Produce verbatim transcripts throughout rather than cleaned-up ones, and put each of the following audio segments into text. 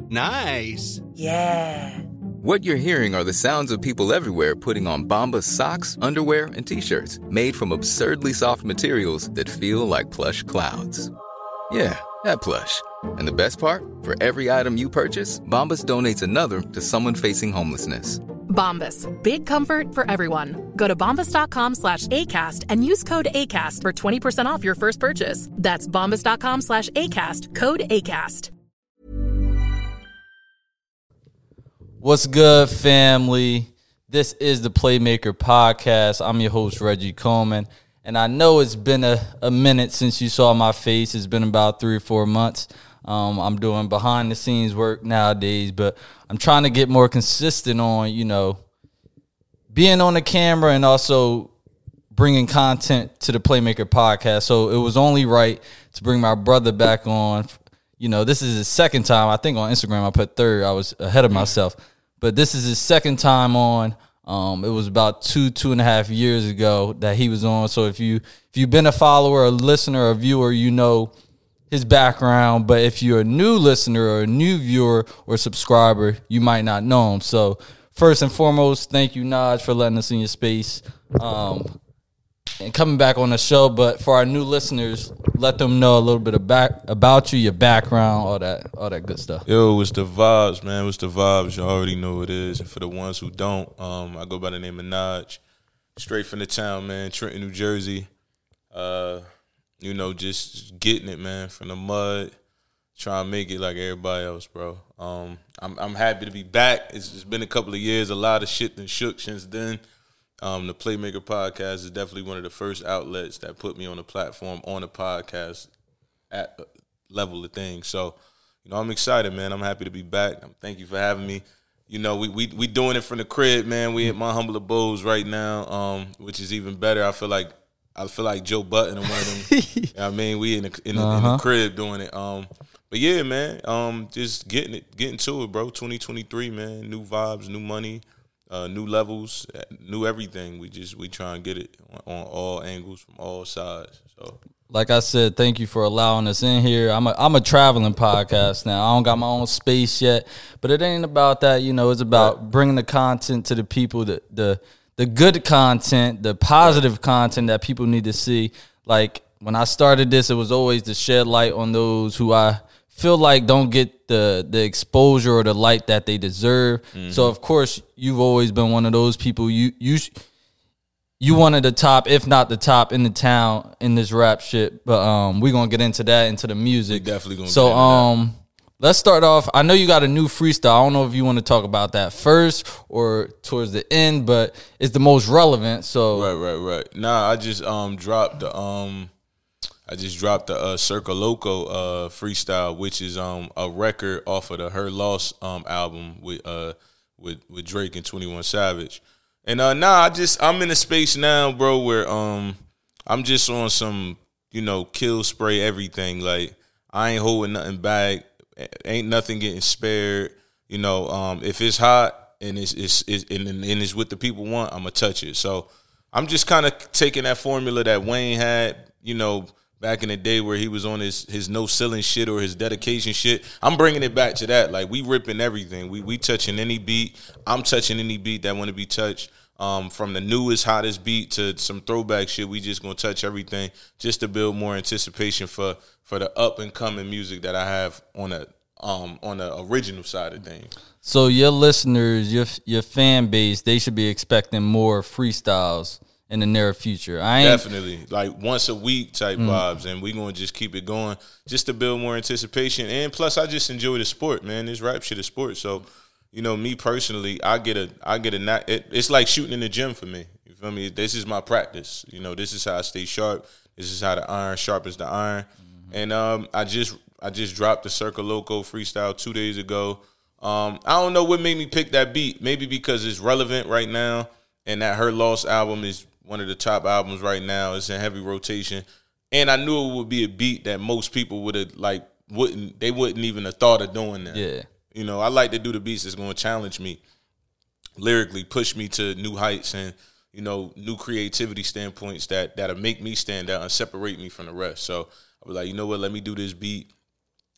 Nice. Yeah. What you're hearing are the sounds of people everywhere putting on Bombas socks, underwear, and T-shirts made from absurdly soft materials that feel like plush clouds. Yeah, that plush. And the best part? For every item you purchase, Bombas donates another to someone facing homelessness. Bombas. Big comfort for everyone. Go to bombas.com slash ACAST and use code ACAST for twenty percent off your first purchase. That's bombas.com slash ACAST. Code ACAST. What's good, family? This is the Playmaker Podcast. I'm your host, Reggie Coleman. And I know it's been a, a minute since you saw my face. It's been about three or four months. Um, I'm doing behind-the-scenes work nowadays, but I'm trying to get more consistent on, you know, being on the camera and also bringing content to the Playmaker Podcast. So it was only right to bring my brother back on. You know, this is his second time. I think on Instagram I put third. I was ahead of myself. But this is his second time on. Um, it was about two, two and a half years ago that he was on. So if you if you've been a follower, a listener, a viewer, you know his background. But if you're a new listener or a new viewer or subscriber, you might not know him. So first and foremost, thank you, Naj, for letting us in your space um, and coming back on the show. But for our new listeners, let them know a little bit about, about you, your background, all that, all that good stuff. Yo, it's the vibes, man. It's the vibes. You already know what it is. And for the ones who don't, um, I go by the name of Naj. Straight from the town, man. Trenton, New Jersey. Uh, you know, just getting it, man. From the mud, trying to make it like everybody else, bro. Um, I'm I'm happy to be back. It's, it's been a couple of years. A lot of shit done shook since then. Um, the Playmaker Podcast is definitely one of the first outlets that put me on the platform on the podcast at level of things. So, you know, I'm excited, man. I'm happy to be back. Thank you for having me. You know, we we we doing it from the crib, man. We at my humble abodes right now, um, which is even better. I feel like I feel like Joe Button and one of them. You know what I mean, we in the in, the, uh-huh. in the crib doing it. Um, but yeah, man, um, just getting it, getting to it, bro. twenty twenty-three, man. New vibes, new money. Uh, new levels, new everything. We just we try and get it on, on all angles from all sides. So, like I said, thank you for allowing us in here. I'm a I'm a traveling podcast now. I don't got my own space yet, but it ain't about that. You know, it's about right. bringing the content to the people, the the the good content, the positive right. content that people need to see. Like when I started this, it was always to shed light on those who I feel like don't get the the exposure or the light that they deserve. Mm-hmm. So of course you've always been one of those people. You you you one of the top, if not the top, in the town in this rap shit. But um, we're gonna get into that, into the music. We definitely gonna. So get into um, that. Let's start off. I know you got a new freestyle. I don't know if you want to talk about that first or towards the end, but it's the most relevant. So right, right, right. Nah, I just um dropped the um. I just dropped the uh, Circa Loco uh, freestyle, which is um, a record off of the Her Loss um, album with uh, with with Drake and twenty-one Savage. And uh, nah, I just I'm in a space now, bro, where um I'm just on some, you know, kill spray everything. Like I ain't holding nothing back, ain't nothing getting spared. You know, um, if it's hot and it's it's, it's and, and it's what the people want, I'ma touch it. So I'm just kind of taking that formula that Wayne had, you know, back in the day where he was on his, his no ceiling shit or his dedication shit. I'm bringing it back to that. Like, we ripping everything. We we touching any beat. I'm touching any beat that want to be touched. Um, from the newest, hottest beat to some throwback shit, we just going to touch everything just to build more anticipation for, for the up-and-coming music that I have on the, um, on the original side of things. So your listeners, your your fan base, they should be expecting more freestyles in the near future. I ain't Definitely. Like once a week type mm. vibes, and we're going to just keep it going just to build more anticipation. And plus, I just enjoy the sport, man. This rap shit is sport. So, you know, me personally, I get a, I get a, it, it's like shooting in the gym for me. You feel me? This is my practice. You know, this is how I stay sharp. This is how the iron sharpens the iron. Mm-hmm. And um, I just, I just dropped the Circa Loco freestyle two days ago. Um, I don't know what made me pick that beat. Maybe because it's relevant right now, and that Her Loss album is one of the top albums right now. It's in heavy rotation. And I knew it would be a beat that most people would have, like, wouldn't, they wouldn't even have thought of doing that. Yeah. You know, I like to do the beats that's going to challenge me lyrically, push me to new heights and, you know, new creativity standpoints that, that'll make me stand out and separate me from the rest. So I was like, you know what, let me do this beat.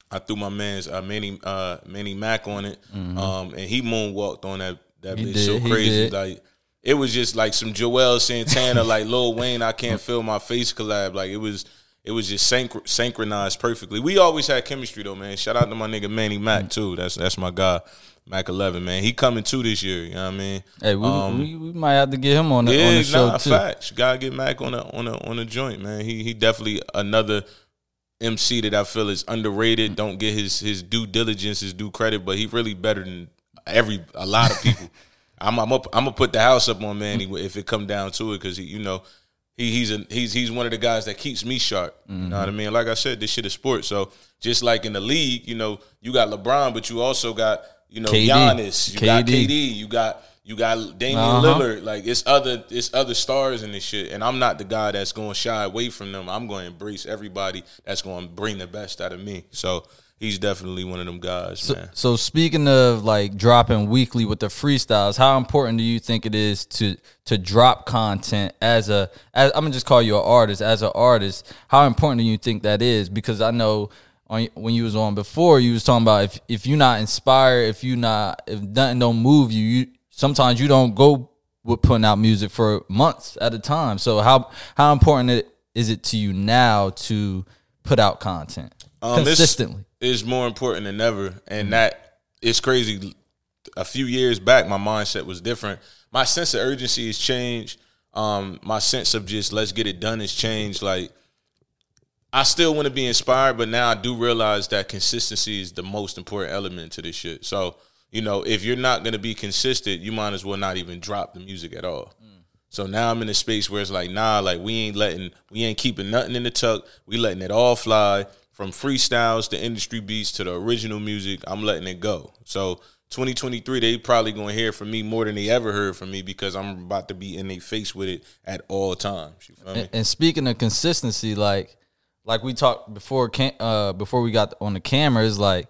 I threw my man's uh, Manny uh, Manny Mac on it, Mm-hmm. um, and he moonwalked on that that He bitch did, so he crazy. did. Like it was just like some Joel Santana, like Lil Wayne, I Can't Feel My Face collab. Like it was it was just synch- synchronized perfectly. We always had chemistry though, man. Shout out to my nigga Manny Mac too. That's that's my guy, Mac eleven, man. He coming too this year. You know what I mean? Hey, we, Um, we, we might have to get him on the, yeah, on the show nah, too. facts. You gotta get Mac on a on a on a joint, man. He he definitely another M C that I feel is underrated. Don't get his his due diligence, his due credit, but he really better than every a lot of people. I'm I'm up, I'm gonna put the house up on Manny if it come down to it, because you know he he's a he's he's one of the guys that keeps me sharp. Mm-hmm. You know what I mean? Like I said, this shit is sports. So just like in the league, you know, you got LeBron, but you also got you know K D. Giannis, you K D. got K D, you got. You got Damian Uh-huh. Lillard, like it's other it's other stars in this shit, and I'm not the guy that's going to shy away from them. I'm going to embrace everybody that's going to bring the best out of me. So he's definitely one of them guys, So, man. so speaking of like dropping weekly with the freestyles, how important do you think it is to to drop content as a as I'm gonna just call you an artist as an artist? How important do you think that is? Because I know on, when you was on before, you was talking about if if you're not inspired, if you not if nothing don't move you, you sometimes you don't go with putting out music for months at a time. So how how important it, is it to you now to put out content Um, consistently? It's, it's more important than ever, and that it's crazy. A few years back, my mindset was different. My sense of urgency has changed. Um, my sense of just let's get it done has changed. Like I still want to be inspired, but now I do realize that consistency is the most important element to this shit. So. You know, if you're not going to be consistent, you might as well not even drop the music at all. Mm. So now I'm in a space where it's like, nah, like we ain't letting, we ain't keeping nothing in the tuck. We letting it all fly from freestyles to industry beats to the original music. I'm letting it go. So twenty twenty-three, they probably going to hear from me more than they ever heard from me because I'm about to be in their face with it at all times. You feel me? And, and speaking of consistency, like like we talked before, uh, before we got on the camera, is like,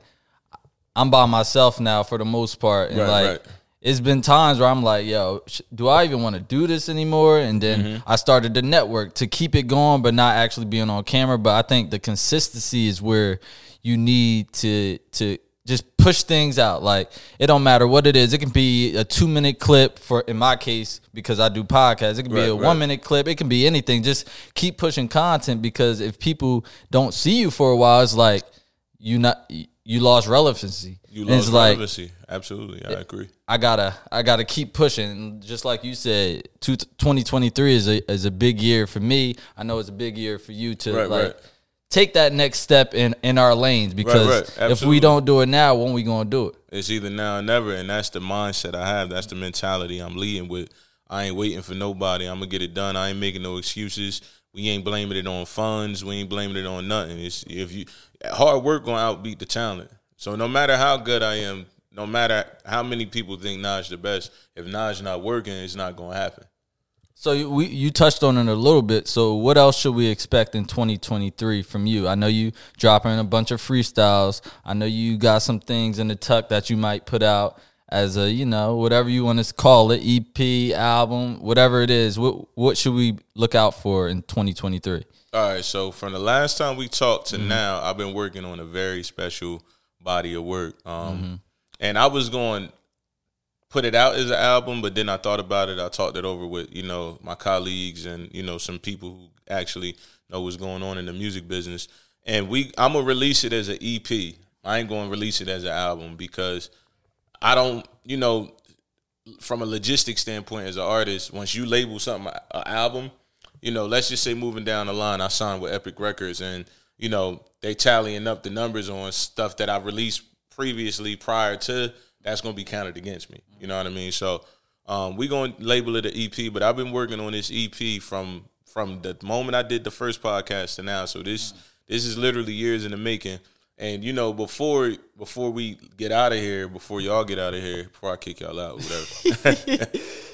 I'm by myself now for the most part, and Right, like right. it's been times where I'm like, yo, sh- do I even want to do this anymore? And then Mm-hmm. I started the network to keep it going, but not actually being on camera. But I think the consistency is where you need to to just push things out. Like it don't matter what it is. It can be a two minute clip for, in my case, because I do podcasts. It can be Right, a right. one minute clip. It can be anything. Just keep pushing content, because if people don't see you for a while, it's like you not. You lost relevancy. You And lost it's like, relevancy. Absolutely. I agree. I gotta, I gotta keep pushing. And just like you said, two, twenty twenty-three is a is a big year for me. I know it's a big year for you to Right, like right. take that next step in in our lanes. Because right. if Absolutely. we don't do it now, when we gonna do it? It's either now or never, and that's the mindset I have. That's the mentality I'm leading with. I ain't waiting for nobody. I'm gonna get it done. I ain't making no excuses. We ain't blaming it on funds. We ain't blaming it on nothing. It's if you hard work gonna outbeat the talent. So no matter how good I am, no matter how many people think Naj the best, if Naj not working, it's not gonna happen. So you- we you touched on it a little bit. So what else should we expect in twenty twenty-three from you? I know you dropping a bunch of freestyles. I know you got some things in the tuck that you might put out as a, you know, whatever you want to call it, E P, album, whatever it is. What what should we look out for in twenty twenty-three? All right, so from the last time we talked to now, I've been working on a very special body of work. Um, and I was going to put it out as an album, but then I thought about it. I talked it over with, you know, my colleagues and, you know, some people who actually know what's going on in the music business. And we, I'm going to release it as an E P. I ain't going to release it as an album because I don't, you know, from a logistic standpoint as an artist, once you label something an album, you know, let's just say moving down the line, I signed with Epic Records and, you know, they tallying up the numbers on stuff that I released previously prior to, that's going to be counted against me. You know what I mean? So um, we're going to label it an E P, but I've been working on this E P from from the moment I did the first podcast to now. So this this is literally years in the making. And, you know, before before we get out of here, before y'all get out of here, before I kick y'all out, whatever.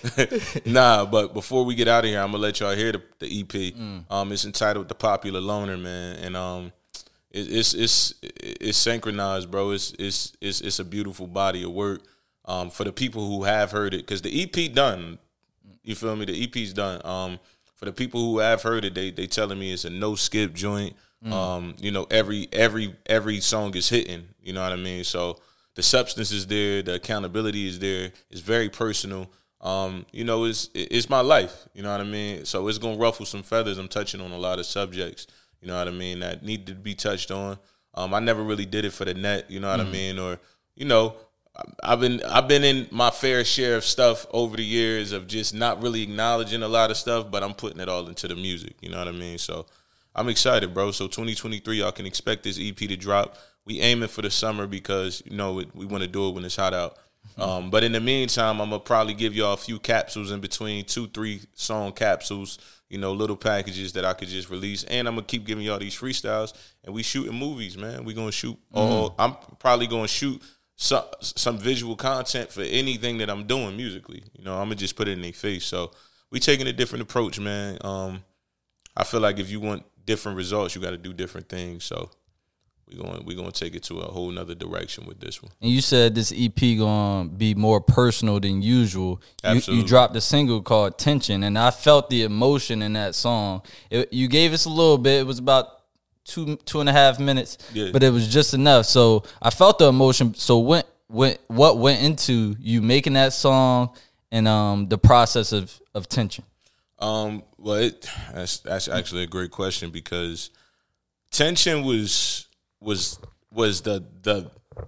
Nah, but before we get out of here, I'm going to let y'all hear the, the E P. Mm. Um, it's entitled The Popular Loner, man. And um, it, it's it's it's synchronized, bro. It's, it's, it's, it's a beautiful body of work um, for the people who have heard it. Because the E P done. You feel me? The E P's done. Um, for the people who have heard it, they they telling me it's a no-skip joint. Mm. Um, you know, every every every song is hitting. You know what I mean? So the substance is there, the accountability is there. It's very personal. Um, you know, it's it's my life. You know what I mean? So it's gonna ruffle some feathers. I'm touching on a lot of subjects. You know what I mean? That need to be touched on. Um, I never really did it for the net. You know what mm. I mean? Or you know. I've been I've been in my fair share of stuff over the years of just not really acknowledging a lot of stuff, but I'm putting it all into the music. You know what I mean? So I'm excited, bro. So twenty twenty-three, y'all can expect this E P to drop. We aiming for the summer because, you know, we want to do it when it's hot out. Mm-hmm. Um, but in the meantime, I'm going to probably give y'all a few capsules in between, two, three song capsules, you know, little packages that I could just release. And I'm going to keep giving y'all these freestyles. And we shooting movies, man. We going to shoot all mm-hmm. – I'm probably going to shoot – Some some visual content for anything that I'm doing musically. You know, I'm going to just put it in their face. So we taking a different approach, man. Um, I feel like if you want different results, you got to do different things. So we're going we gonna take it to a whole nother direction with this one. And you said this E P going to be more personal than usual. Absolutely. You, you dropped a single called Tension, and I felt the emotion in that song. It, you gave us a little bit. It was about two two and a half minutes, yeah. but it was just enough. So I felt the emotion. So what went what went into you making that song and um the process of of Tension? Um, well, it, that's that's actually a great question because Tension was was was the the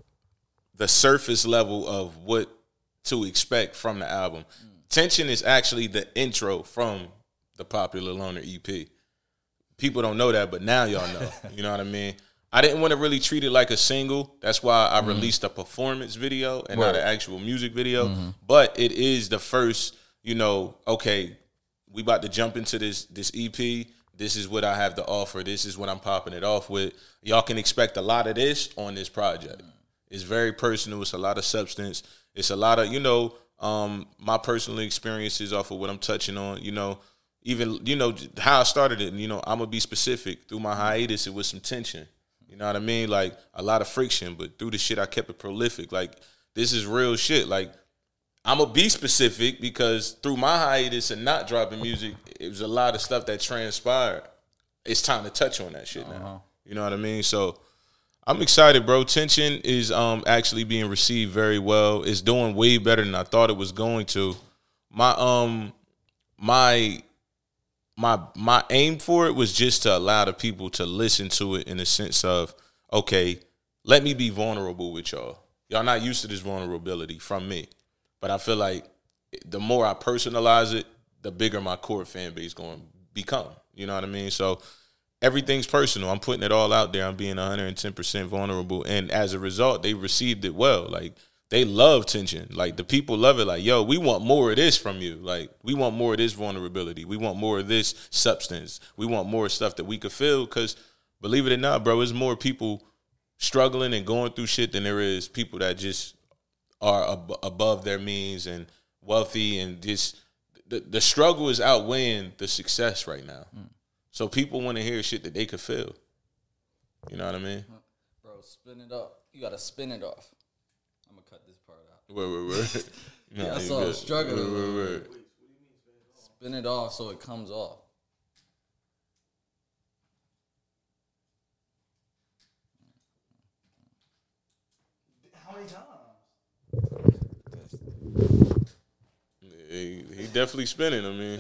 the surface level of what to expect from the album. Mm. Tension is actually the intro from the Popular Loner E P. People don't know that, but now y'all know. You know what I mean? I didn't want to really treat it like a single. That's why I mm-hmm. released a performance video and right. not an actual music video. Mm-hmm. But it is the first, you know, okay, we about to jump into this this E P. This is what I have to offer. This is what I'm popping it off with. Y'all can expect a lot of this on this project. It's very personal. It's a lot of substance. It's a lot of, you know, um, my personal experiences off of what I'm touching on, you know. Even, you know, how I started it, you know, I'm going to be specific. Through my hiatus, it was some tension. You know what I mean? Like, a lot of friction. But through the shit, I kept it prolific. Like, this is real shit. Like, I'm going to be specific because through my hiatus and not dropping music, it was a lot of stuff that transpired. It's time to touch on that shit now. Uh-huh. You know what I mean? So, I'm excited, bro. Tension is um actually being received very well. It's doing way better than I thought it was going to. My, um, my... My my aim for it was just to allow the people to listen to it in the sense of, okay, let me be vulnerable with y'all. Y'all not used to this vulnerability from me. But I feel like the more I personalize it, the bigger my core fan base going to become. You know what I mean? So everything's personal. I'm putting it all out there. I'm being one hundred ten percent vulnerable. And as a result, they received it well. Like, they love Tension. Like, the people love it. Like, yo, we want more of this from you. Like, we want more of this vulnerability. We want more of this substance. We want more stuff that we could feel because, believe it or not, bro, there's more people struggling and going through shit than there is people that just are ab- above their means and wealthy and just the, the struggle is outweighing the success right now. Mm. So people want to hear shit that they could feel. You know what I mean? Bro, spin it up. You got to spin it off. I'm gonna cut this part out. Wait, wait, wait. No, yeah, I saw it struggling. Wait, wait, wait. Spin it off so it comes off. How many times? He, he definitely spinning. I mean.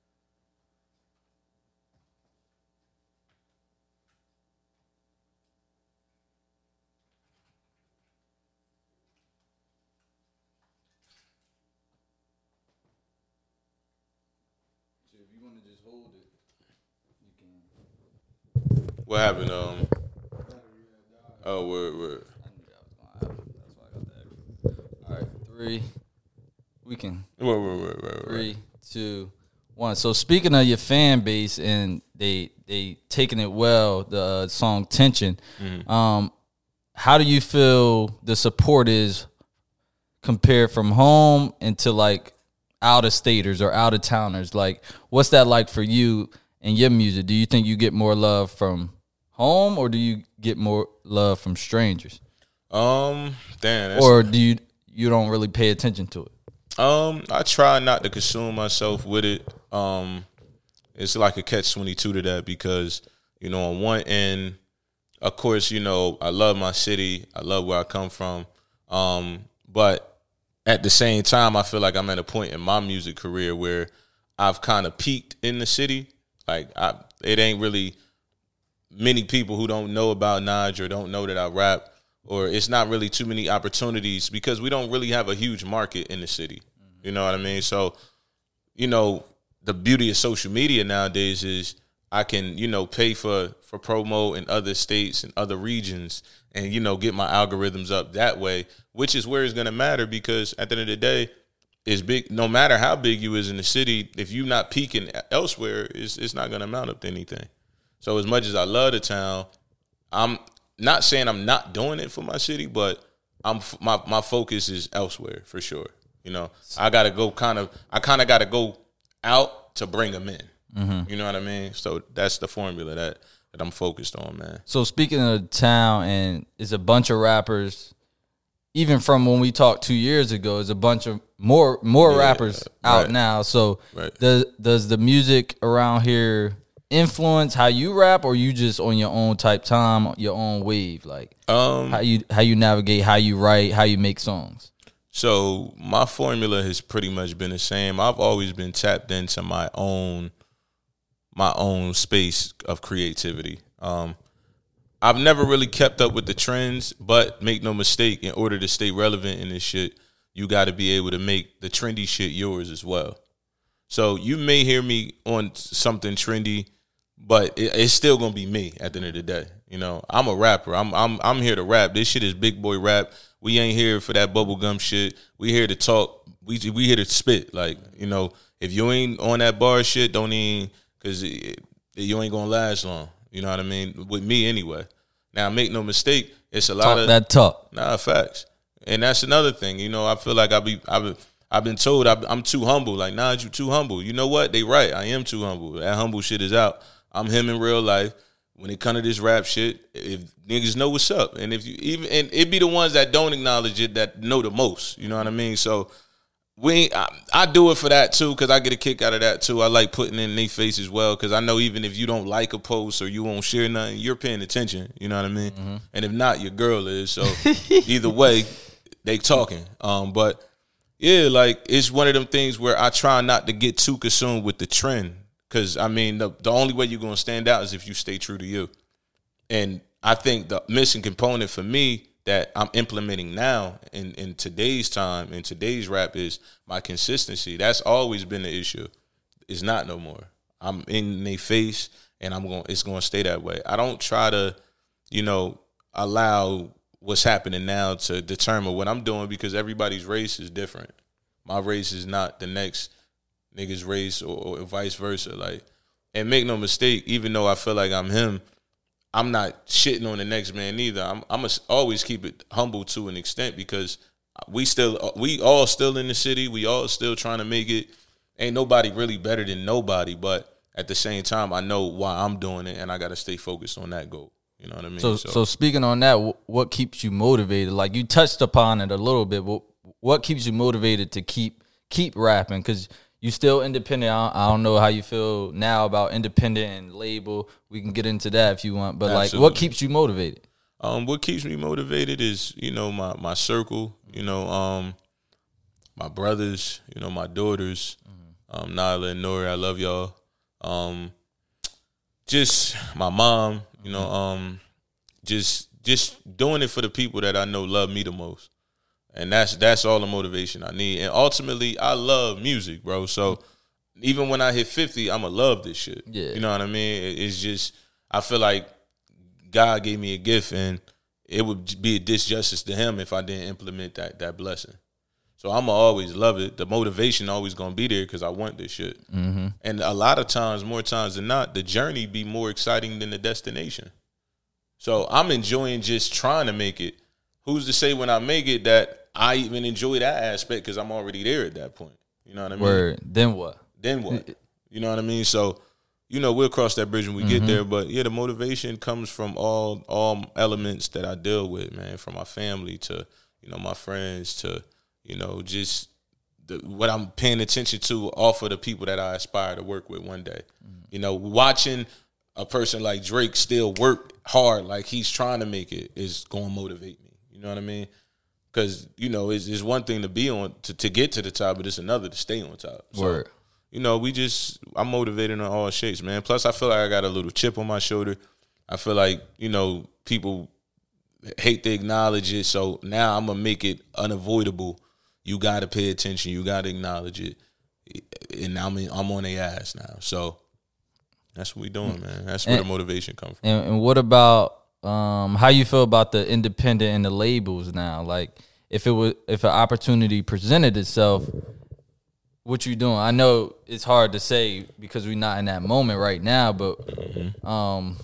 What happened? Um. Oh, word, word. I knew that was gonna happen. That's why I got the extra. All right, three. We can. Word, word, word, word. Three, two, one. So speaking of your fan base and they they taking it well, the uh, song Tension. Mm-hmm. Um, how do you feel the support is compared from home into like out of staters or out of towners? Like, what's that like for you and your music? Do you think you get more love from home or do you get more love from strangers? Um, damn. Or do you you don't really pay attention to it? Um, I try not to consume myself with it. Um, it's like a catch twenty-two to that because, You know, on one end, of course, you know, I love my city. I love where I come from. Um, but at the same time, I feel like I'm at a point in my music career where I've kind of peaked in the city. Like, I, it ain't really many people who don't know about Naj or don't know that I rap, or it's not really too many opportunities because we don't really have a huge market in the city. You know what I mean? So, you know, the beauty of social media nowadays is I can, you know, pay for, for promo in other states and other regions and, you know, get my algorithms up that way, which is where it's going to matter because at the end of the day, it's big. No matter how big you is in the city, if you're not peaking elsewhere, it's, it's not going to amount up to anything. So as much as I love the town, I'm not saying I'm not doing it for my city, but I'm my, my focus is elsewhere for sure. You know, I got to go kind of, I kind of got to go out to bring them in. Mm-hmm. You know what I mean? So that's the formula that, that I'm focused on, man. So speaking of the town, and it's a bunch of rappers, even from when we talked two years ago, there's a bunch of more more yeah, rappers out right. now. So right. does, does the music around here influence how you rap, or you just on your own type time, your own wave? Like um, how you how you navigate, how you write, how you make songs? So my formula has pretty much been the same. I've always been tapped into my own my own space of creativity. Um, I've never really kept up with the trends, but make no mistake, in order to stay relevant in this shit, you got to be able to make the trendy shit yours as well. So you may hear me on something trendy, but it, it's still gonna be me at the end of the day. You know, I'm a rapper. I'm I'm I'm here to rap. This shit is big boy rap. We ain't here for that bubblegum shit. We here to talk. We we here to spit. Like, you know, if you ain't on that bar shit, don't even, because you ain't gonna last long. You know what I mean? With me anyway. Now, make no mistake, it's a lot talk of that talk. Nah, facts. And that's another thing. You know, I feel like I be I've I've been told I'm too humble. Like, nah, you too humble. You know what? They right. I am too humble. That humble shit is out. I'm him in real life. When it come to this rap shit, if niggas know what's up, and if you even, and it be the ones that don't acknowledge it that know the most. You know what I mean? So we, I, I do it for that too, because I get a kick out of that too. I like putting in their face as well, because I know even if you don't like a post or you won't share nothing, you're paying attention. You know what I mean? Mm-hmm. And if not, your girl is. So either way, they talking. Um, but yeah, like, it's one of them things where I try not to get too consumed with the trend. Because, I mean, the, the only way you're going to stand out is if you stay true to you. And I think the missing component for me that I'm implementing now in, in today's time, in today's rap, is my consistency. That's always been the issue. It's not no more. I'm in their face, and I'm going. It's going to stay that way. I don't try to, you know, allow what's happening now to determine what I'm doing, because everybody's race is different. My race is not the next niggas race, or, or vice versa. Like, and make no mistake, even though I feel like I'm him, I'm not shitting on the next man either. I'm I'm a, always keep it humble to an extent, because we still we all still in the city. We all still trying to make it. Ain't nobody really better than nobody, but at the same time, I know why I'm doing it, and I got to stay focused on that goal. You know what I mean? So, so, so speaking on that, what keeps you motivated? Like, you touched upon it a little bit. What what keeps you motivated to keep keep rapping? Because you still independent. I don't, I don't know how you feel now about independent and label. We can get into that if you want. But, Absolutely. like, what keeps you motivated? Um, what keeps me motivated is, you know, my, my circle, you know, um, my brothers, you know, my daughters, um, Nyla and Nori, I love y'all. Um, just my mom, you know, um, just just doing it for the people that I know love me the most. And that's that's all the motivation I need. And ultimately, I love music, bro. So even when I hit fifty, I'ma love this shit. Yeah. You know what I mean? It's just, I feel like God gave me a gift, and it would be a disjustice to him if I didn't implement that that blessing. So I'ma always love it. The motivation always gonna be there because I want this shit. Mm-hmm. And a lot of times, more times than not, the journey be more exciting than the destination. So I'm enjoying just trying to make it. Who's to say when I make it that I even enjoy that aspect, because I'm already there at that point. You know what I mean? Word. Then what? Then what? You know what I mean? So, you know, we'll cross that bridge when we mm-hmm. get there. But, yeah, the motivation comes from all all elements that I deal with, man, from my family to, you know, my friends to, you know, just the, what I'm paying attention to off of the people that I aspire to work with one day. Mm-hmm. You know, watching a person like Drake still work hard like he's trying to make it is going to motivate me. You know what I mean? Because, you know, it's, it's one thing to be on, to, to get to the top, but it's another to stay on top. So, Word. you know, we just, I'm motivated in all shapes, man. Plus, I feel like I got a little chip on my shoulder. I feel like, you know, people hate to acknowledge it. So now I'm going to make it unavoidable. You got to pay attention. You got to acknowledge it. And I'm, I'm on their ass now. So that's what we doing, man. That's where and, the motivation comes from. And, and what about um, how you feel about the independent and the labels now? Like, if it was, if an opportunity presented itself, what you doing? I know it's hard to say because we're not in that moment right now, but mm-hmm. um,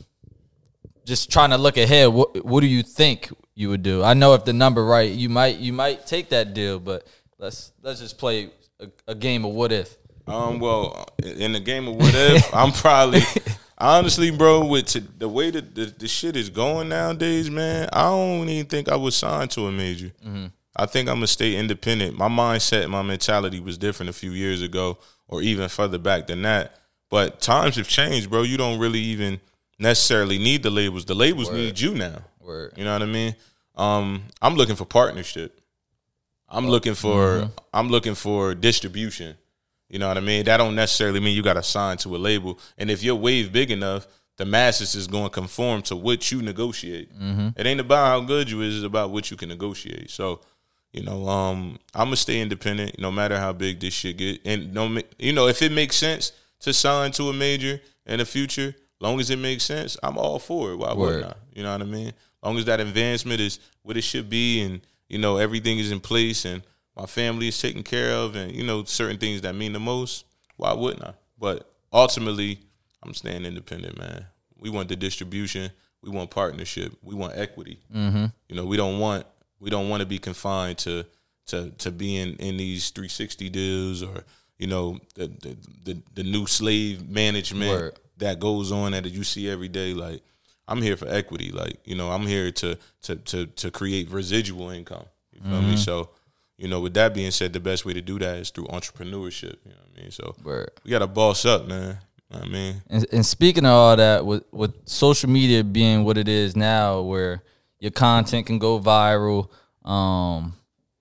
just trying to look ahead. What what do you think you would do? I know if the number right, you might you might take that deal, but let's let's just play a, a game of what if. Um, well, in the game of what if, I'm probably honestly, bro, with to, the way that the, the shit is going nowadays, man. I don't even think I would sign to a major. Mm-hmm. I think I'm gonna stay independent. My mindset, my mentality was different a few years ago, or even further back than that. But times have changed, bro. You don't really even necessarily need the labels. The labels Word. need you now. Word. You know what I mean? Um, I'm looking for partnership. I'm looking for mm-hmm. I'm looking for distribution. You know what I mean? That don't necessarily mean you got to sign to a label. And if your wave big enough, the masses is going to conform to what you negotiate. Mm-hmm. It ain't about how good you is; it's about what you can negotiate. So, you know, um, I'm gonna stay independent, no matter how big this shit get. And no, you know, if it makes sense to sign to a major in the future, long as it makes sense, I'm all for it. Why wouldn't I? You know what I mean? Long as that advancement is what it should be, and you know everything is in place, and my family is taken care of, and you know certain things that mean the most. Why wouldn't I? But ultimately, I'm staying independent, man. We want the distribution. We want partnership. We want equity. Mm-hmm. You know, we don't want we don't want to be confined to to to being in these three sixty deals, or you know the the the, the new slave management Word. that goes on that you see every day. Like, I'm here for equity. Like, you know, I'm here to to to to create residual income. You feel mm-hmm. me? So, you know, with that being said, the best way to do that is through entrepreneurship. You know what I mean? So Word. we got to boss up, man. You know what I mean? And, and speaking of all that, with, with social media being what it is now, where your content can go viral, um,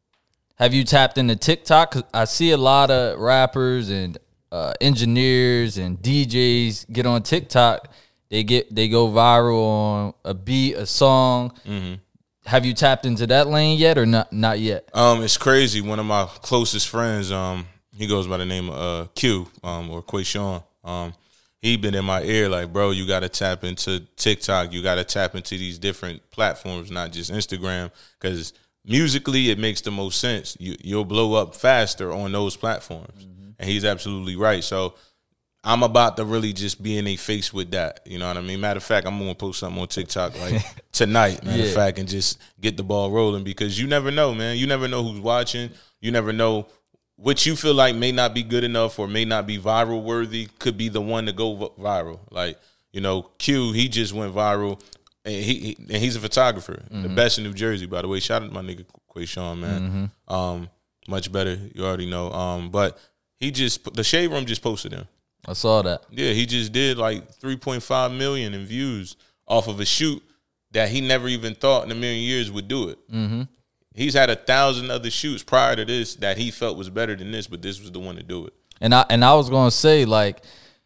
have you tapped into TikTok? 'Cause I see a lot of rappers and uh, engineers and D Js get on TikTok. They get they go viral on a beat, a song. Mm-hmm. Have you tapped into that lane yet, or not? Not yet. Um, it's crazy. One of my closest friends, um, he goes by the name of uh, Q, um, or Quayshawn. Um, he been in my ear like, bro, you got to tap into TikTok. You got to tap into these different platforms, not just Instagram, because musically it makes the most sense. You you'll blow up faster on those platforms, mm-hmm. and he's absolutely right. So I'm about to really just be in a face with that. You know what I mean? Matter of fact, I'm going to post something on TikTok like tonight, matter yeah. of fact, and just get the ball rolling, because you never know, man. You never know who's watching. You never know what you feel like may not be good enough or may not be viral worthy could be the one to go viral. Like, you know, Q, he just went viral, and he, he and he's a photographer, mm-hmm. the best in New Jersey, by the way. Shout out to my nigga Quayshawn, man. Mm-hmm. Um, much better, you already know. Um, but he just, the Shade Room just posted him. I saw that. Yeah, he just did like three point five million in views off of a shoot that he never even thought in a million years would do it. Mm-hmm. He's had a thousand other shoots prior to this that he felt was better than this, but this was the one to do it. And I and I was gonna say, like,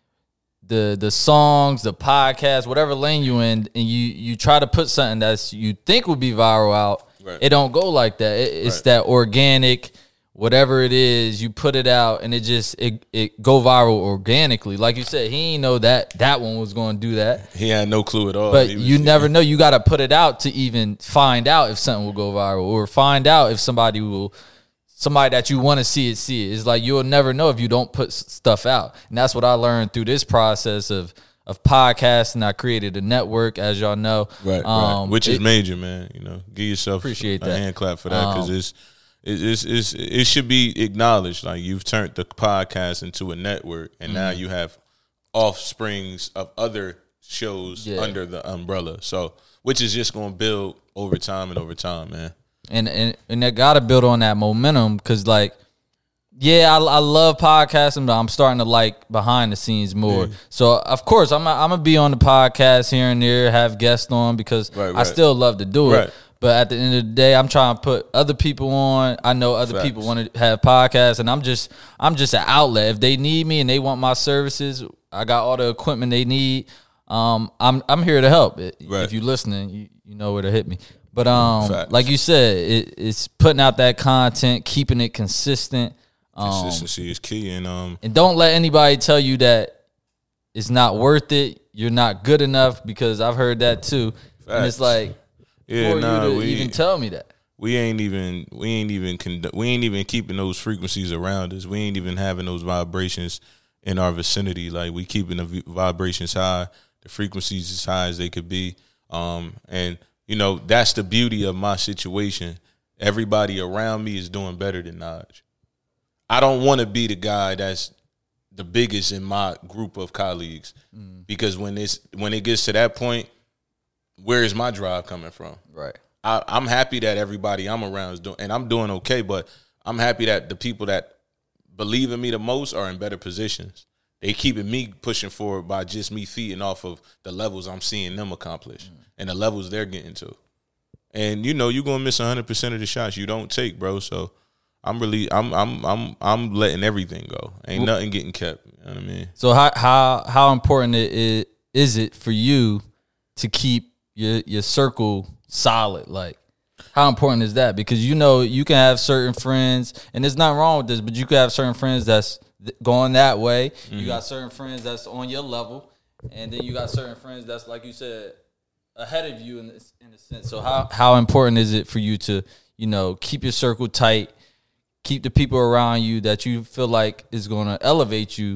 the the songs, the podcast, whatever lane you in, and you you try to put something that's you think would be viral out, right. It don't go like that. It, it's right. that organic. Whatever it is, you put it out, and it just it, it go viral organically. Like you said, he didn't know that that one was going to do that. He had no clue at all. But was, you never know. You got to put it out to even find out if something will go viral, or find out if somebody will, somebody that you want to see it see it. It's like you'll never know if you don't put stuff out. And that's what I learned through this process of of podcasting. I created a network, as y'all know, right? Um, right. Which is it, major, man. You know, give yourself appreciate a that. hand clap for that, because um, it's. It's, it's, it should be acknowledged. Like, you've turned the podcast into a network, and mm-hmm. now you have offsprings of other shows yeah. under the umbrella. So, which is just going to build over time and over time, man. And and and that got to build on that momentum, because like Yeah, I, I love podcasting, but I'm starting to like behind the scenes more. Yeah. So, of course, I'm I'm gonna be on the podcast here and there, have guests on because right, right. I still love to do it. Right. But at the end of the day, I'm trying to put other people on. I know other Facts. people want to have podcasts, and I'm just I'm just an outlet. If they need me and they want my services, I got all the equipment they need. Um, I'm I'm here to help. Right. If you're listening, you, you know where to hit me. But um, Facts. Like you said, it, it's putting out that content, keeping it consistent. Um, Consistency is key, and um, and don't let anybody tell you that it's not worth it. You're not good enough, because I've heard that too. Facts. And it's like, yeah, for nah, you to we, even tell me that we ain't even we ain't even condu- we ain't even keeping those frequencies around us. We ain't even having those vibrations in our vicinity. Like, we keeping the v- vibrations high, the frequencies as high as they could be. Um, and you know, that's the beauty of my situation. Everybody around me is doing better than Naj. I don't want to be the guy that's the biggest in my group of colleagues, mm. because when it's when it gets to that point, where is my drive coming from? Right. I, I'm happy that everybody I'm around is doing, and I'm doing okay, but I'm happy that the people that believe in me the most are in better positions. They keeping me pushing forward by just me feeding off of the levels I'm seeing them accomplish mm. and the levels they're getting to. And you know, you're gonna miss one hundred percent of the shots you don't take, bro. So I'm really, I'm, I'm, I'm, I'm letting everything go. Ain't nothing getting kept. You know what I mean? So how, how, how important it is, is it for you to keep your, your circle solid? Like, how important is that? Because, you know, you can have certain friends, and there's nothing wrong with this, but you can have certain friends that's going that way. Mm-hmm. You got certain friends that's on your level, and then you got certain friends that's, like you said, ahead of you in this, in a sense. So how, how important is it for you to, you know, keep your circle tight, keep the people around you that you feel like is going to elevate you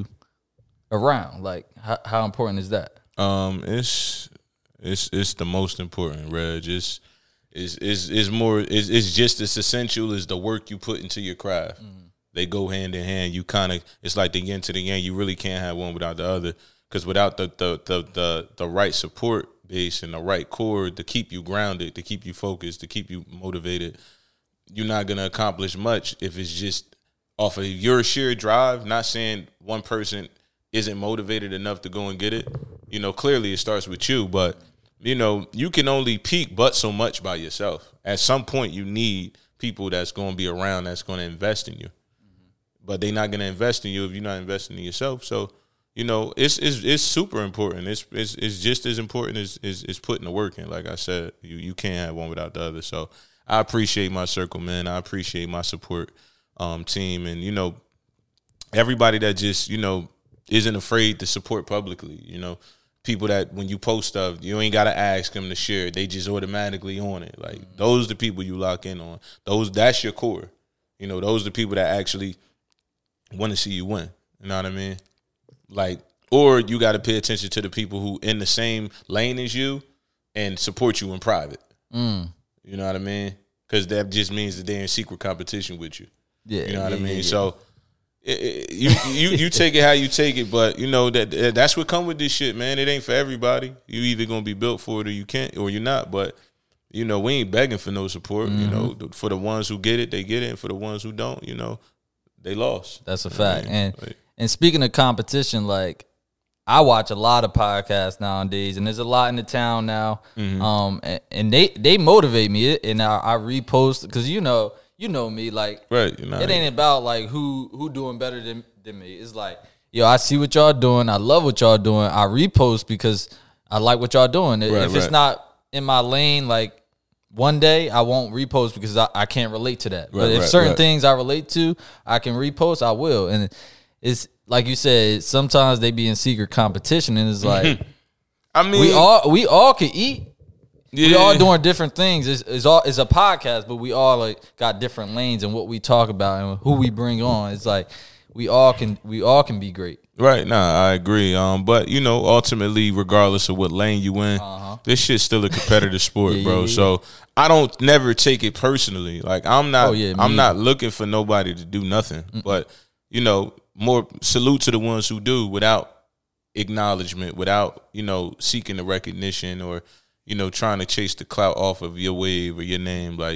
around? Like, how, how important is that? Um, it's it's it's the most important, Reg. It's it's it's, it's more. It's, it's just as essential as the work you put into your craft. Mm. They go hand in hand. You kind of, it's like the yin to the yang. You really can't have one without the other. Because without the the, the the the right support base and the right core to keep you grounded, to keep you focused, to keep you motivated, you're not going to accomplish much if it's just off of your sheer drive. Not saying one person isn't motivated enough to go and get it. You know, clearly it starts with you, but, you know, you can only peak but so much by yourself. At some point, you need people that's going to be around that's going to invest in you. Mm-hmm. But they're not going to invest in you if you're not investing in yourself. So, you know, it's it's, it's super important. It's, it's it's just as important as, as, as putting the work in. Like I said, you, you can't have one without the other. So, I appreciate my circle, man. I appreciate my support um, team. And, you know, everybody that just, you know, isn't afraid to support publicly. You know, people that when you post stuff, you ain't got to ask them to share it. They just automatically on it. Like, mm-hmm. those are the people you lock in on. Those That's your core. You know, those are the people that actually want to see you win. You know what I mean? Like, or you got to pay attention to the people who in the same lane as you and support you in private. Mm. You know what I mean? Because that just means that they're in secret competition with you. Yeah, you know what yeah, I mean. Yeah, yeah. So it, it, you you you take it how you take it, but you know that that's what come with this shit, man. It ain't for everybody. You either gonna be built for it or you can't, or you're not. But you know, we ain't begging for no support. Mm-hmm. You know, for the ones who get it, they get it, and for the ones who don't, you know, they lost. That's a fact. I mean, and like, and speaking of competition, like, I watch a lot of podcasts nowadays, and there's a lot in the town now. Mm-hmm. Um, and, and they they motivate me, and I, I repost because you know you know me, like, right. You're not it ain't about like who who doing better than than me. It's like, yo, I see what y'all doing, I love what y'all doing. I repost because I like what y'all doing. Right, if right. it's not in my lane, like, one day I won't repost because I, I can't relate to that. Right, but if right, certain right. things I relate to, I can repost. I will, and it's. Like you said, sometimes they be in secret competition, and it's like, I mean, we all we all can eat. Yeah. We all doing different things. It's, it's all it's a podcast, but we all like got different lanes and what we talk about and who we bring on. It's like we all can we all can be great. Right. Nah, I agree. Um, but you know, ultimately, regardless of what lane you in, uh-huh. this shit's still a competitive sport, yeah, bro. Yeah, yeah. So I don't never take it personally. Like I'm not, oh, yeah, I'm either. not looking for nobody to do nothing. Mm-mm. But you know. More salute to the ones who do without acknowledgement, without, you know, seeking the recognition or, you know, trying to chase the clout off of your wave or your name. Like,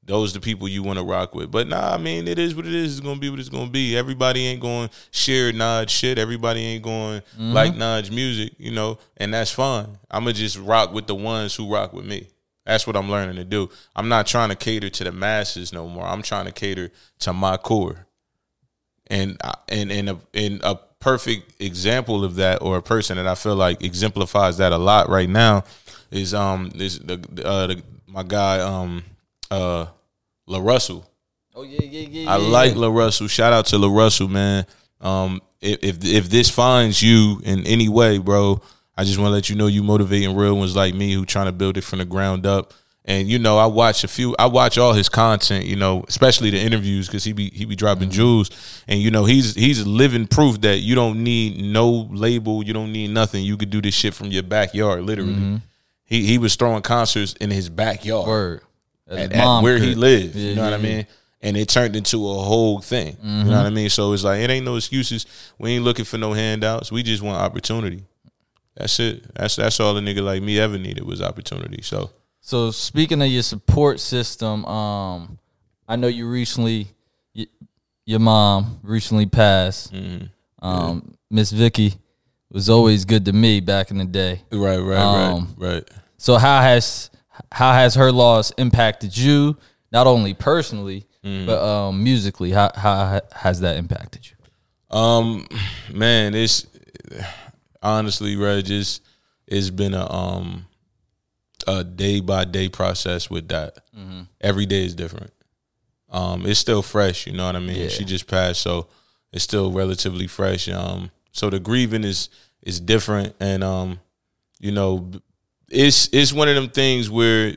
those the people you want to rock with. But nah, I mean, it is what it is. It's gonna be what it's gonna be. Everybody ain't going to share Naj shit. Everybody ain't going to mm-hmm. like Naj music, you know, and that's fine. I'm gonna just rock with the ones who rock with me. That's what I'm learning to do. I'm not trying to cater to the masses no more. I'm trying to cater to my core. And and and a, and a perfect example of that, or a person that I feel like exemplifies that a lot right now, is um this the uh the, my guy um. Uh, La Russell. Oh yeah, yeah, yeah. I yeah, like yeah. La Russell. Shout out to La Russell, man. Um, if, if if this finds you in any way, bro, I just want to let you know you motivating real ones like me who trying to build it from the ground up. And you know, I watch a few. I watch all his content. You know, especially the interviews because he be he be dropping mm-hmm. jewels. And you know, he's he's living proof that you don't need no label. You don't need nothing. You could do this shit from your backyard, literally. Mm-hmm. He he was throwing concerts in his backyard. Word. At, at where could. he lived, yeah, you know yeah, what I mean? Yeah. And it turned into a whole thing, mm-hmm. you know what I mean? So it's like, it ain't no excuses. We ain't looking for no handouts. We just want opportunity. That's it. That's that's all a nigga like me ever needed was opportunity. So, so speaking of your support system, um, I know you recently, y- your mom recently passed. Mm-hmm. Um, Miss yeah. Vicky was always good to me back in the day. Right, right, um, right, right. So how has How has her loss impacted you, not only personally, mm. but um, musically? How how has that impacted you? Um, man, it's honestly, Reg, it's, it's been a um a day by day process with that. Mm-hmm. Every day is different. Um, it's still fresh, you know what I mean? Yeah. She just passed, so it's still relatively fresh. Um, so the grieving is is different, and um, you know. It's it's one of them things where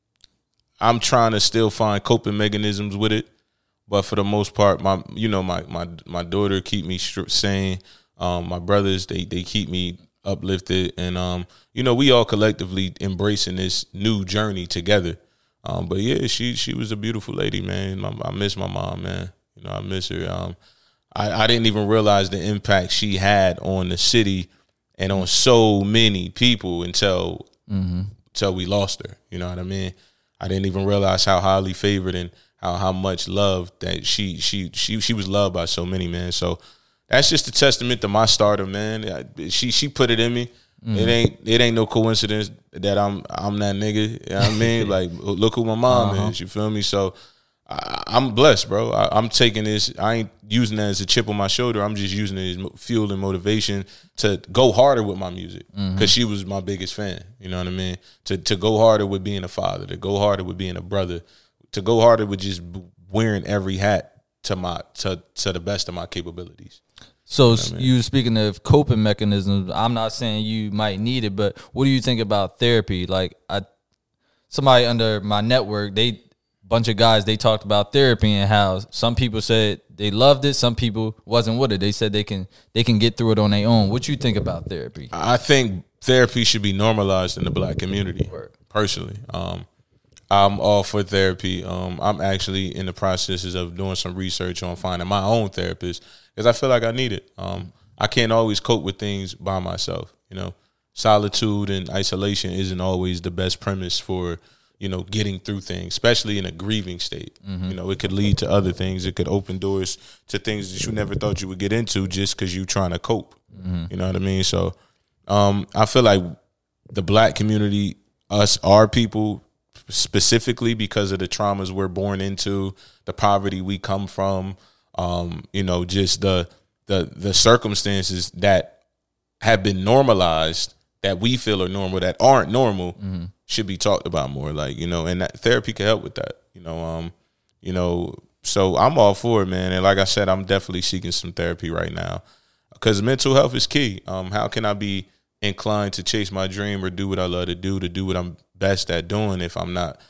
I'm trying to still find coping mechanisms with it, but for the most part, my you know my my my daughter keep me sane. Um, my brothers they they keep me uplifted, and um, you know we all collectively embracing this new journey together. Um, but yeah, she she was a beautiful lady, man. I, I miss my mom, man. You know I miss her. Um, I I didn't even realize the impact she had on the city and on so many people until. Mm-hmm. Until we lost her, you know what I mean. I didn't even realize how highly favored and how how much love that she she she she was loved by so many, man. So that's just a testament to my stardom, man. She she put it in me. Mm-hmm. It ain't it ain't no coincidence that I'm I'm that nigga. You know what I mean? Like look who my mom uh-huh. is. You feel me? So I, I'm blessed, bro. I, I'm taking this. I ain't using that as a chip on my shoulder. I'm just using it as fuel and motivation to go harder with my music because mm-hmm. she was my biggest fan. You know what I mean? To to go harder with being a father, to go harder with being a brother, to go harder with just wearing every hat to my to to the best of my capabilities. So you know I mean? You speaking of coping mechanisms, I'm not saying you might need it, but what do you think about therapy? Like I, somebody under my network, they. Bunch of guys, they talked about therapy and how some people said they loved it, some people wasn't with it. They said they can they can get through it on their own. What you think about therapy? I think therapy should be normalized in the black community. Word. Personally, um, I'm all for therapy. Um, I'm actually in the processes of doing some research on finding my own therapist because I feel like I need it. Um, I can't always cope with things by myself. You know, solitude and isolation isn't always the best premise for. You know, getting through things, especially in a grieving state. Mm-hmm. You know, it could lead to other things. It could open doors to things that you never thought you would get into just because you're trying to cope. Mm-hmm. You know what I mean? So um, I feel like the black community, us, our people, specifically because of the traumas we're born into, the poverty we come from, um, you know, just the the the circumstances that have been normalized that we feel are normal that aren't normal. Mm-hmm. Should be talked about more, like, you know, and that therapy can help with that, you know, um, you know, so I'm all for it, man. And like I said, I'm definitely seeking some therapy right now because mental health is key. Um, how can I be inclined to chase my dream or do what I love to do, to do what I'm best at doing if I'm not,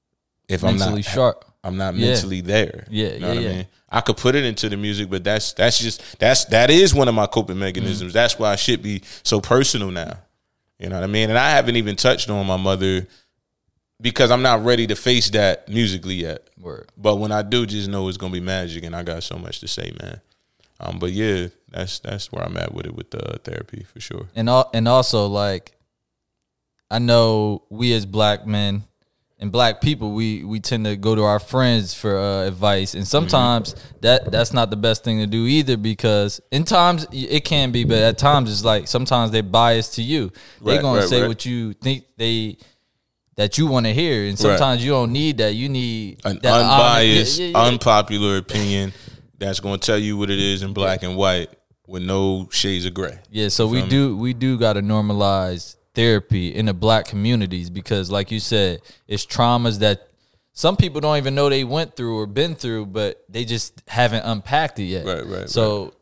if mentally I'm not sharp, I'm not yeah. mentally there. Yeah, you know yeah, what yeah. I mean? I could put it into the music, but that's that's just that's that is one of my coping mechanisms. Mm-hmm. That's why it should be so personal now. You know what I mean? And I haven't even touched on my mother because I'm not ready to face that musically yet. Word. But when I do, just know it's gonna be magic, and I got so much to say, man. Um, but yeah, that's that's where I'm at with it with the therapy for sure. And all, and also like, I know we as black men, and black people, we we tend to go to our friends for uh, advice, and sometimes mm-hmm. that that's not the best thing to do either, because in times it can be, but at times it's like sometimes they're biased to you. They're right, gonna right, say right. what you think they that you want to hear, and sometimes right. you don't need that. You need an that unbiased, yeah, yeah, yeah. unpopular opinion that's gonna tell you what it is in black and white with no shades of gray. Yeah, so we me? do we do got to normalize therapy in the black communities, because like you said, it's traumas that some people don't even know they went through or been through, but they just haven't unpacked it yet. Right, right. So right.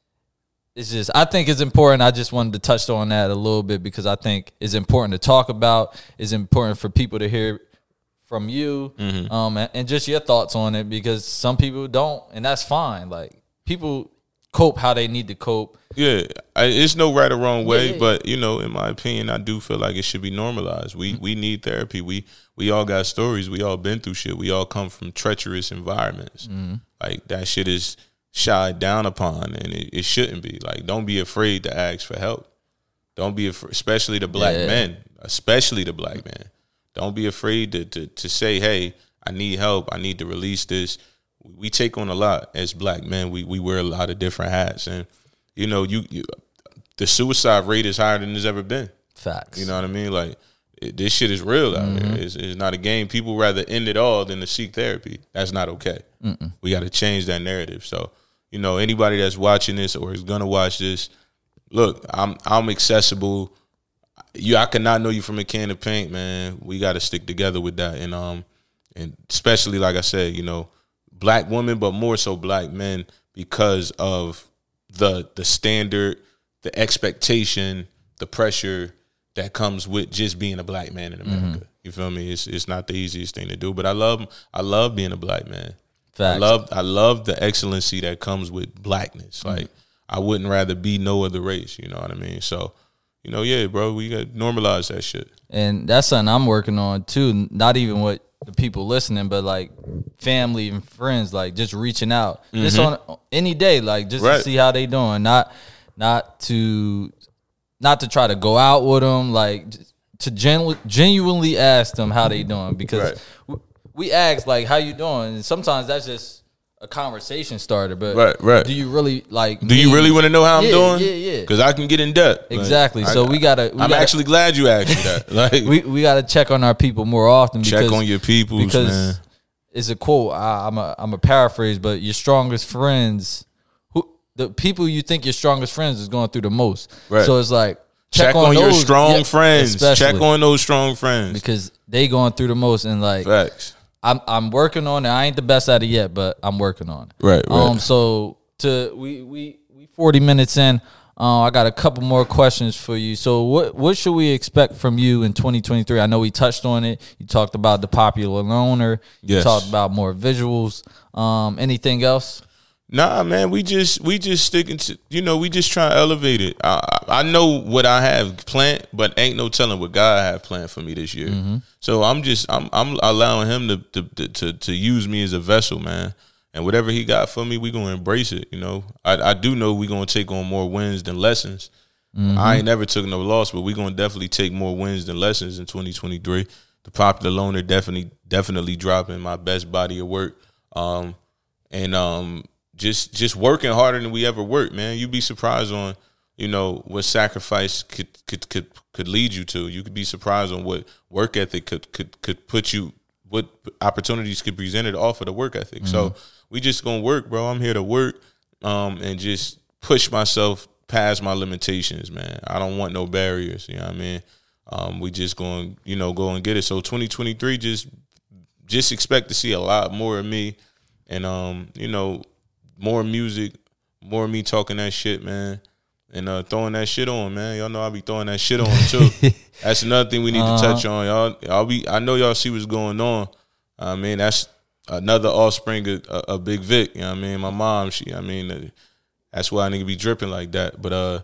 it's just, I think it's important. I just wanted to touch on that a little bit because I think it's important to talk about. It's important for people to hear from you, mm-hmm. um, and, and just your thoughts on it, because some people don't, and that's fine. Like, people cope how they need to cope. Yeah, I, it's no right or wrong way, yeah, yeah. but you know, in my opinion, I do feel like it should be normalized. We mm-hmm. we need therapy. We we all got stories. We all been through shit. We all come from treacherous environments. Mm-hmm. Like, that shit is shied down upon, and it, it shouldn't be. Like, don't be afraid to ask for help. Don't be afraid, especially the black yeah. men, especially the black men. Don't be afraid to, to to say, hey, I need help. I need to release this. We take on a lot as black men. We we wear a lot of different hats, and you know, you, you the suicide rate is higher than it's ever been. Facts. You know what I mean? Like, it, this shit is real out mm-hmm. here. It's, it's not a game. People rather end it all than to seek therapy. That's not okay. Mm-mm. We got to change that narrative. So, you know, anybody that's watching this or is gonna watch this, look, I'm I'm accessible. You, I cannot know you from a can of paint, man. We got to stick together with that, and um, and especially like I said, you know, black women, but more so black men, because of the the standard, the expectation, the pressure that comes with just being a black man in America. Mm-hmm. You feel me? It's it's not the easiest thing to do, but I love I love being a black man. Facts. I love I love the excellency that comes with blackness. Mm-hmm. Like, I wouldn't rather be no other race. You know what I mean? So, you know, yeah, bro, we got to normalize that shit. And that's something I'm working on too. Not even what the people listening, but like family and friends, like just reaching out, mm-hmm. just on any day, like just right. to see how they doing. Not, not to, not to try to go out with them, like to genu- genuinely ask them how they doing, because right. we, we ask like, how you doing? And sometimes that's just a conversation starter, but right, right. do you really like? Do me? You really want to know how I'm yeah, doing? Yeah, yeah. Because I can get in depth. Exactly. Like, so I, we gotta. We I'm gotta, actually glad you asked me that. Like, we we gotta check on our people more often. Check because, on your peoples, because man. It's a quote. I, I'm a I'm a paraphrase, but your strongest friends, who the people you think your strongest friends is going through the most. Right. So it's like check, check on, on those, your strong yeah, friends. Check on those strong friends, because they going through the most, and like facts. I'm I'm working on it. I ain't the best at it yet, but I'm working on it. Right, right. Um. So to we we we forty minutes in. Uh, I got a couple more questions for you. So what what should we expect from you in twenty twenty-three? I know we touched on it. You talked about the popular loner. You yes. talked about more visuals. Um. Anything else? Nah, man. We just we just sticking to, you know, we just trying to elevate it. I I know what I have planned, but ain't no telling what God have planned for me this year. Mm-hmm. So I'm just I'm I'm allowing Him to to, to to use me as a vessel, man. And whatever He got for me, we gonna embrace it. You know, I I do know we gonna take on more wins than lessons. Mm-hmm. I ain't never took no loss, but we gonna definitely take more wins than lessons in twenty twenty-three. The popular loner definitely definitely dropping my best body of work. Um and um. Just just working harder than we ever worked, man. You'd be surprised on, you know, what sacrifice could could could could lead you to. You could be surprised on what work ethic could could could put you, what opportunities could present it off of the work ethic. Mm-hmm. So we just gonna work, bro. I'm here to work, um, and just push myself past my limitations, man. I don't want no barriers. You know what I mean? Um, we just gonna, you know, go and get it. So twenty twenty-three, just just expect to see a lot more of me, and um, you know. More music, more me talking that shit, man, and uh, throwing that shit on, man. Y'all know I be throwing that shit on too. That's another thing we need uh-huh. to touch on, y'all. Y'all be, I know y'all see what's going on. I mean, that's another offspring of, of Big Vic. You know what I mean? My mom, she, I mean, uh, that's why I nigga be dripping like that. But uh,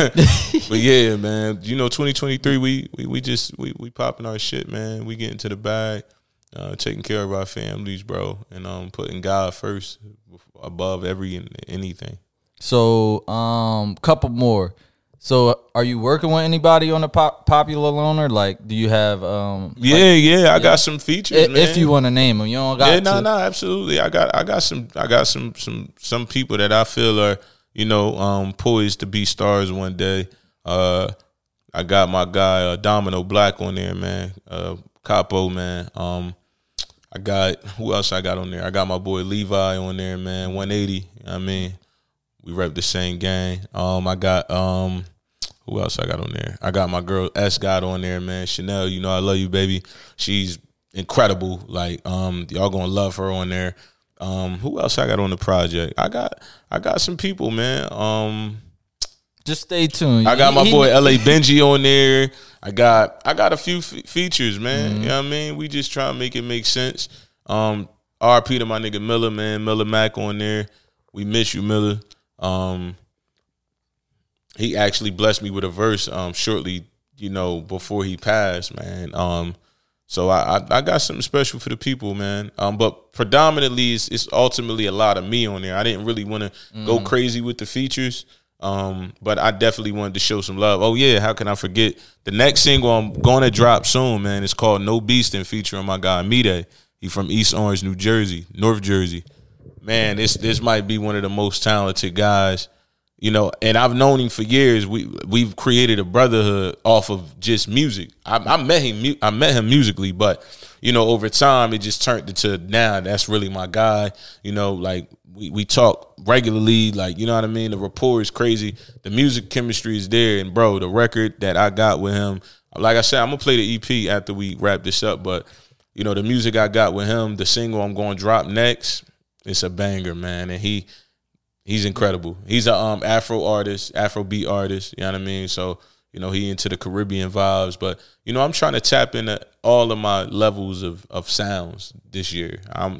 but yeah, man. You know, twenty twenty-three, we we we just we we popping our shit, man. We getting to the bag. Uh, taking care of our families, bro, and um, putting God first above every anything. So, um, couple more. So, are you working with anybody on the pop, popular loner? Like, do you have? Um, Yeah, like, yeah, I yeah. got some features, if, man. if you want to name them, you don't got Yeah, to. no, no, absolutely. I got, I got some, I got some, some, some people that I feel are, you know, um, poised to be stars one day. Uh, I got my guy uh, Domino Black on there, man. Uh, Capo, man. Um, I got who else I got on there? I got my boy Levi on there, man. one eighty. You know what I mean, we rep the same gang. Um, I got um, who else I got on there? I got my girl S got on there, man. Chanel, you know I love you, baby. She's incredible. Like, um, y'all gonna love her on there. Um, who else I got on the project? I got I got some people, man. Um. Just stay tuned. I got my He- boy he- L A Benji on there. I got I got a few f- features, man. Mm-hmm. You know what I mean? We just try to make it make sense. Um, R P to my nigga Miller, man. Miller Mac on there. We miss you, Miller. Um, he actually blessed me with a verse um, shortly, you know, before he passed, man. Um, so I, I I got something special for the people, man. Um, but predominantly, it's, it's ultimately a lot of me on there. I didn't really want to Mm-hmm. go crazy with the features. Um, but I definitely wanted to show some love. Oh yeah, how can I forget? The next single I'm gonna drop soon, man. It's called No Beastin', featuring my guy Mide. He from East Orange, New Jersey, North Jersey. Man, this this might be one of the most talented guys, you know. And I've known him for years. We we've created a brotherhood off of just music. I, I met him. mu- I met him musically, but you know, over time it just turned into now that's really my guy. You know, like. We we talk regularly, like, you know what I mean? The rapport is crazy. The music chemistry is there. And, bro, the record that I got with him, like I said, I'm going to play the E P after we wrap this up. But, you know, the music I got with him, the single I'm going to drop next, it's a banger, man. And he he's incredible. He's a um, Afro artist, Afro beat artist, you know what I mean? So, you know, he into the Caribbean vibes. But, you know, I'm trying to tap into all of my levels of, of sounds this year. I'm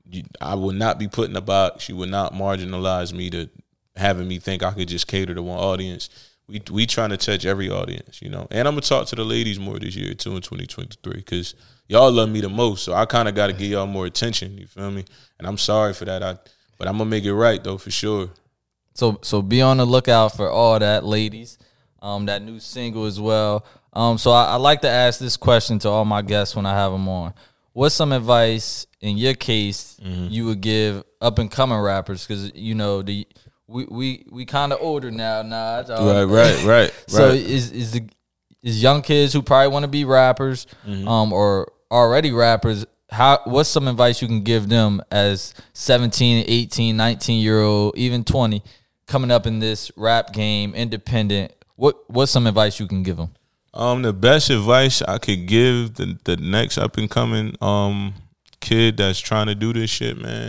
I would not be put in a box. You would not marginalize me to having me think I could just cater to one audience. We we trying to touch every audience, you know. And I'm gonna talk to the ladies more this year too in twenty twenty-three because y'all love me the most. So I kind of got to give y'all more attention. You feel me? And I'm sorry for that. I but I'm gonna make it right though for sure. So so be on the lookout for all that, ladies. Um, that new single as well. Um, so I, I like to ask this question to all my guests when I have them on. What's some advice in your case Mm-hmm. you would give up and coming rappers? Because you know the we we, we kind of older now. Nah, Right, right, right. So right. is is the is young kids who probably want to be rappers, Mm-hmm. um, or already rappers? How what's some advice you can give them as seventeen, eighteen, nineteen year old, even twenty, coming up in this rap game, independent? What what's some advice you can give them? Um, the best advice I could give the the next up and coming um kid that's trying to do this shit, man,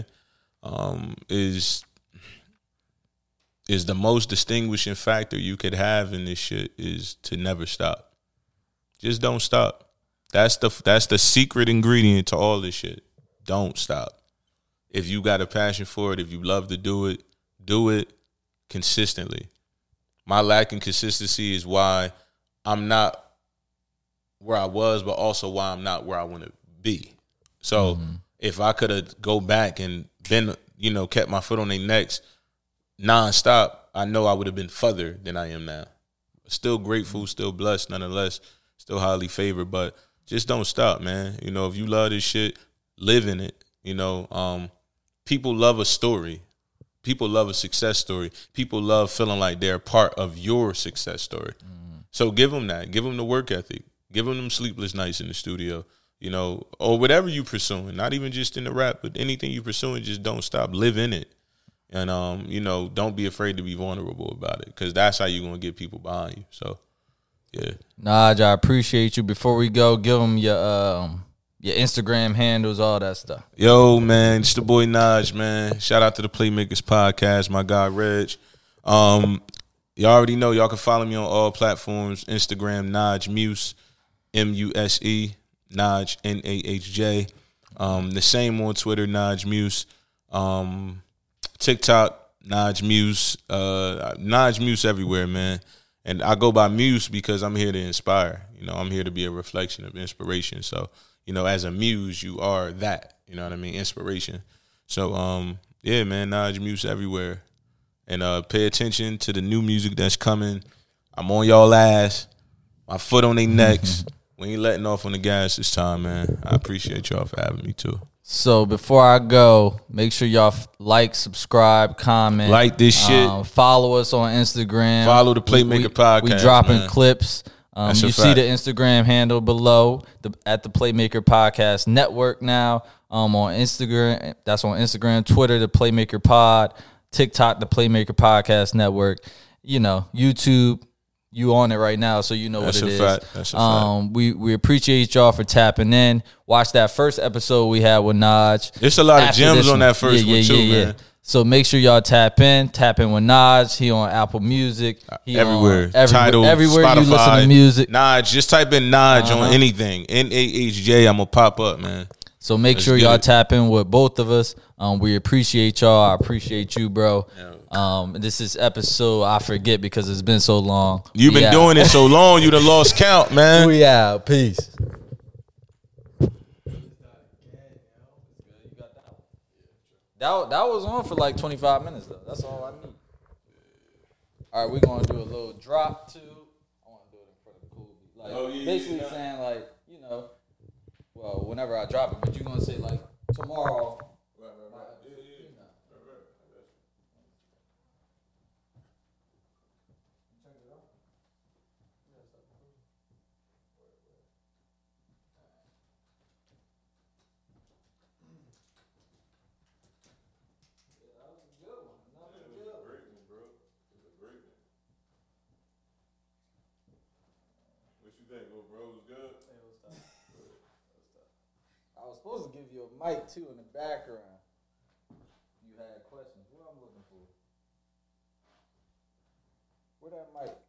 um, is is the most distinguishing factor you could have in this shit is to never stop. Just don't stop. That's the that's the secret ingredient to all this shit. Don't stop. If you got a passion for it, if you love to do it, do it consistently. My lack in consistency is why I'm not where I was, but also why I'm not where I want to be. So mm-hmm. if I could have go back and been, you know, kept my foot on their necks nonstop, I know I would have been further than I am now. Still grateful, still blessed, nonetheless, still highly favored, but just don't stop, man. You know, if you love this shit, live in it. You know, um, people love a story. People love a success story. People love feeling like they're part of your success story. Mm-hmm. So give them that. Give them the work ethic. Give them them sleepless nights in the studio, you know, or whatever you pursuing. Not even just in the rap, but anything you pursuing, just don't stop. Live in it. And, um, you know, don't be afraid to be vulnerable about it because that's how you're going to get people behind you. So, yeah. Naj, I appreciate you. Before we go, give them your um, your Instagram handles, all that stuff. Yo, man, it's the boy Naj, man. Shout out to the Playmakers Podcast, my guy Reg. Um, y'all already know y'all can follow me on all platforms. Instagram, Naj Muse, M U S E, Naj, N A H J. Um, the same on Twitter, Naj Muse. Um, TikTok, Naj Muse. Uh, Naj Muse everywhere, man. And I go by Muse because I'm here to inspire. You know, I'm here to be a reflection of inspiration. So, you know, as a muse, you are that. You know what I mean? Inspiration. So, um, yeah, man, Naj Muse everywhere. And uh, pay attention to the new music that's coming. I'm on y'all ass. My foot on their necks. We ain't letting off on the gas this time, man. I appreciate y'all for having me too. So before I go, make sure y'all f- like, subscribe, comment, Like this shit. Um, follow us on Instagram. Follow the Playmaker we, we, Podcast, We dropping man. clips. Um, That's a you see fact. the Instagram handle below the, at the Playmaker Podcast Network now. Um, on Instagram, that's on Instagram, Twitter, the Playmaker Pod, TikTok, the Playmaker Podcast Network. You know, YouTube. You on it right now, so you know That's what it a is. fact. That's a um, we we appreciate y'all for tapping in. Watch that first episode we had with Naj. There's a lot of After gems this on one. that first Yeah, one yeah, too, yeah, man. yeah. So make sure y'all tap in. Tap in with Naj. He on Apple Music. He Everywhere. On everywhere. Tidal, everywhere Spotify. you listen to music. Naj. Just type in Naj Uh-huh. on anything. N A H J. I'm going to pop up, man. So make Let's sure get y'all it. tap in with both of us. Um, we appreciate y'all. I appreciate you, bro. Um, this is episode I forget because it's been so long. You've been We out. doing it so long, you done lost count, man. We out. Peace. That, that was on for like twenty-five minutes, though. That's all I need. All right, we're going to do a little drop, too. I want to do it in front of the cool beat. Like, Oh, yeah, basically yeah. saying, like, you know, well, whenever I drop it, but you're going to say, like, tomorrow. What you think, little bro? Was good? I was supposed to give you a mic, too, in the background. You had questions. What I'm looking for? Where that mic?